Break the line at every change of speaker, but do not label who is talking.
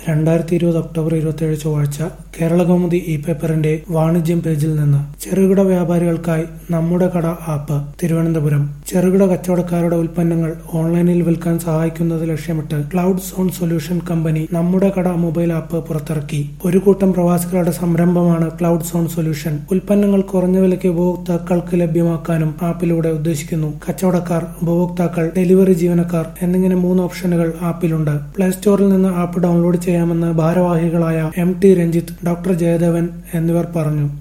2020 October 27 ചൊവ്വാഴ്ച കേരളകൗമുദി ഇ-പേപ്പറിന്റെ വാണിജ്യം പേജിൽ നിന്ന് ചെറുകിട വ്യാപാരികൾക്കായി നമ്മുടെ കട ആപ്പ്. തിരുവനന്തപുരം ചെറുകിട കച്ചവടക്കാരുടെ ഉൽപ്പന്നങ്ങൾ ഓൺലൈനിൽ വിൽക്കാൻ സഹായിക്കുന്നത് ലക്ഷ്യമിട്ട് ക്ലൗഡ് സോൺ സൊല്യൂഷൻ കമ്പനി നമ്മുടെ കട മൊബൈൽ ആപ്പ് പുറത്തിറക്കി. ഒരു കൂട്ടം പ്രവാസികളുടെ സംരംഭമാണ് ക്ലൗഡ് സോൺ സൊല്യൂഷൻ. ഉൽപ്പന്നങ്ങൾ കുറഞ്ഞ വിലയ്ക്ക് ഉപഭോക്താക്കൾക്ക് ലഭ്യമാക്കാനും ആപ്പിലൂടെ ഉദ്ദേശിക്കുന്നു. കച്ചവടക്കാർ, ഉപഭോക്താക്കൾ, ഡെലിവറി ജീവനക്കാർ എന്നിങ്ങനെ 3 ഓപ്ഷനുകൾ ആപ്പിലുണ്ട്. പ്ലേ സ്റ്റോറിൽ നിന്ന് ആപ്പ് ഡൗൺലോഡ് ചെയ്യാമെന്ന് ഭാരവാഹികളായ MT രഞ്ജിത്ത്, ഡോക്ടർ ജയദേവൻ എന്നിവർ പറഞ്ഞു.